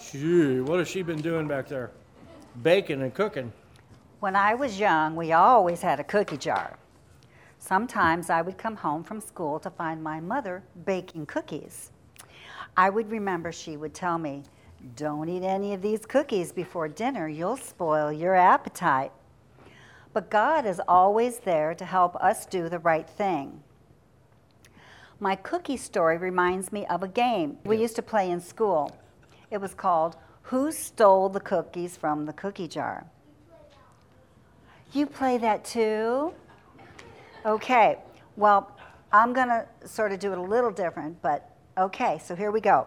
Gee, what has she been doing back there? Baking and cooking. When I was young, we always had a cookie jar. Sometimes I would come home from school to find my mother baking cookies. I would remember she would tell me, "Don't eat any of these cookies before dinner. You'll spoil your appetite." But God is always there to help us do the right thing. My cookie story reminds me of a game we used to play in school. It was called Who Stole the Cookies from the Cookie Jar? You play that too? Okay, well, I'm going to sort of do it a little different, but okay, so here we go.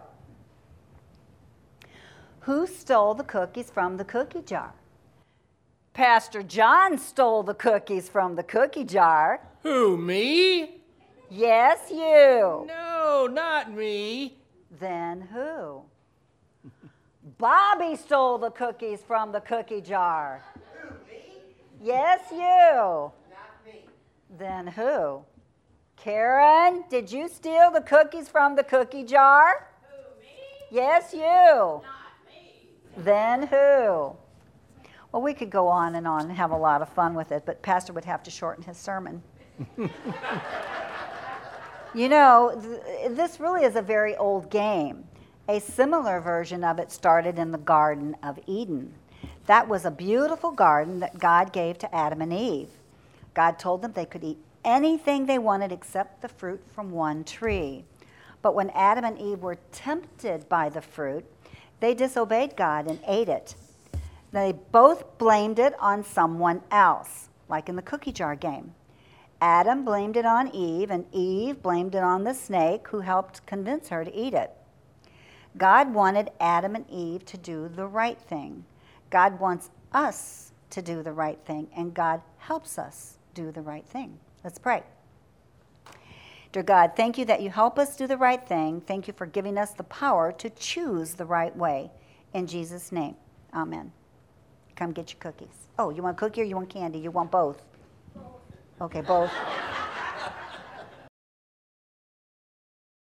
Who stole the cookies from the cookie jar? Pastor John stole the cookies from the cookie jar. Who, me? Yes, you. No, not me. Then who? Bobby stole the cookies from the cookie jar. Who, me? Yes, you. Not me. Then who? Karen, did you steal the cookies from the cookie jar? Who, me? Yes, you. Not me. Then who? Well, we could go on and have a lot of fun with it, but Pastor would have to shorten his sermon. You know, this really is a very old game. A similar version of it started in the Garden of Eden. That was a beautiful garden that God gave to Adam and Eve. God told them they could eat anything they wanted except the fruit from one tree. But when Adam and Eve were tempted by the fruit, they disobeyed God and ate it. They both blamed it on someone else, like in the cookie jar game. Adam blamed it on Eve, and Eve blamed it on the snake who helped convince her to eat it. God wanted Adam and Eve to do the right thing. God wants us to do the right thing, and God helps us do the right thing. Let's pray. Dear God, thank you that you help us do the right thing. Thank you for giving us the power to choose the right way. In Jesus' name, amen. Come get your cookies. Oh, you want cookie or you want candy? You want both? Okay, both.